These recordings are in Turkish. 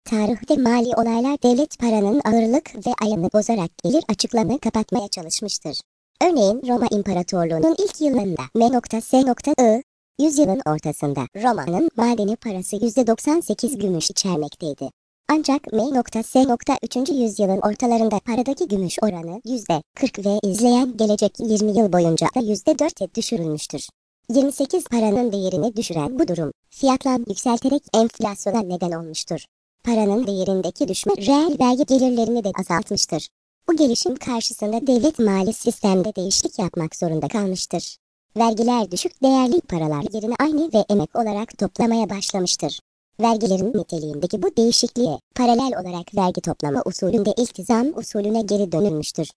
Tarih ve mali olaylar devlet paranın ağırlık ve ayını bozarak gelir açıklarını kapatmaya çalışmıştır. Örneğin Roma İmparatorluğu'nun ilk yıllarında M.S.I, yüzyılın ortasında Roma'nın madeni parası %98 gümüş içermekteydi. Ancak M.S. 3. yüzyılın ortalarında paradaki gümüş oranı %40 ve izleyen gelecek 20 yıl boyunca da %4'e düşürülmüştür. 28 paranın değerini düşüren bu durum, fiyatlar yükselterek enflasyona neden olmuştur. Paranın değerindeki düşme reel vergi gelirlerini de azaltmıştır. Bu gelişim karşısında devlet mali sistemde değişiklik yapmak zorunda kalmıştır. Vergiler düşük değerli paralar yerine aynı ve emek olarak toplamaya başlamıştır. Vergilerin niteliğindeki bu değişikliğe paralel olarak vergi toplama usulünde iltizam usulüne geri dönülmüştür.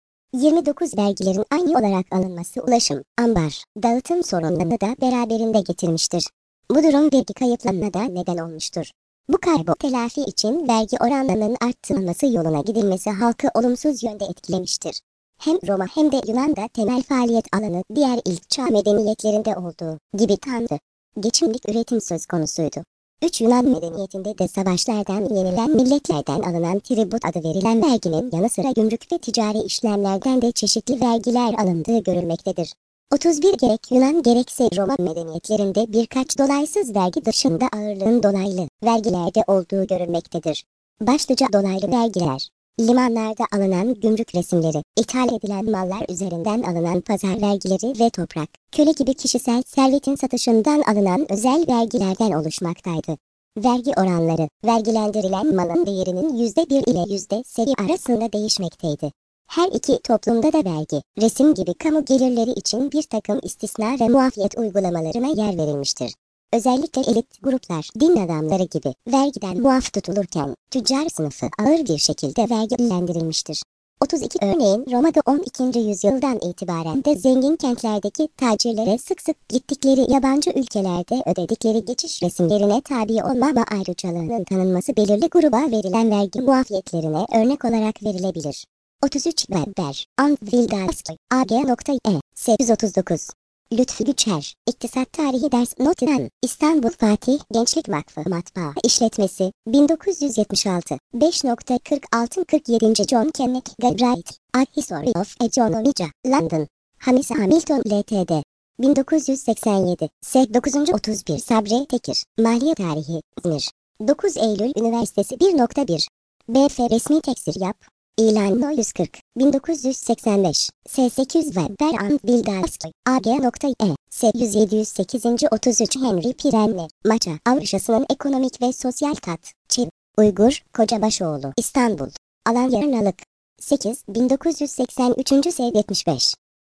29 vergilerin aynı olarak alınması ulaşım, ambar, dağıtım sorunlarını da beraberinde getirmiştir. Bu durum vergi kayıplarına da neden olmuştur. Bu kaybı telafi için vergi oranlarının arttırılması yoluna gidilmesi halkı olumsuz yönde etkilemiştir. Hem Roma hem de Yunan'da temel faaliyet alanı diğer ilk çağ medeniyetlerinde olduğu gibi tamdı. Geçimlik üretim söz konusuydu. Yunan medeniyetinde de savaşlardan yenilen milletlerden alınan tribut adı verilen verginin yanı sıra gümrük ve ticari işlemlerden de çeşitli vergiler alındığı görülmektedir. 31 gerek Yunan gerekse Roma medeniyetlerinde birkaç dolaysız vergi dışında ağırlığın dolaylı vergilerde olduğu görülmektedir. Başlıca dolaylı vergiler, limanlarda alınan gümrük resimleri, ithal edilen mallar üzerinden alınan pazar vergileri ve toprak, köle gibi kişisel servetin satışından alınan özel vergilerden oluşmaktaydı. Vergi oranları, vergilendirilen malın değerinin %1 ile %8 arasında değişmekteydi. Her iki toplumda da vergi, resim gibi kamu gelirleri için bir takım istisna ve muafiyet uygulamalarına yer verilmiştir. Özellikle elit gruplar, din adamları gibi vergiden muaf tutulurken, tüccar sınıfı ağır bir şekilde vergilendirilmiştir. 32 örneğin Roma'da 12. yüzyıldan itibaren de zengin kentlerdeki tacirlere sık sık gittikleri yabancı ülkelerde ödedikleri geçiş resimlerine tabi olmama ayrıcalığının tanınması belirli gruba verilen vergi muafiyetlerine örnek olarak verilebilir. 33 Weber, Vilgaskoy, A.G.E. 839. Lütfü Güçer, İktisat Tarihi Ders Notiren, İstanbul Fatih Gençlik Vakfı Matbaa İşletmesi, 1976, 5.46-47. John Kenneth Galbraith, A History of Economia, London, Hamis Hamilton Ltd. 1987, S. 931 Sabri Tekir, Maliye Tarihi, İzmir, 9 Eylül Üniversitesi 1.1. BF Resmi Teksir Yap. İlan No 140, 1985, S800 Weber Vilgaskoy, A.G.E. S708. 33 Henry Pirenne, Maça, Avrupa'sının ekonomik ve sosyal tat, Çin, Uygur, Kocabaşoğlu, İstanbul, Alan Yarnalık, 8, 1983. S75.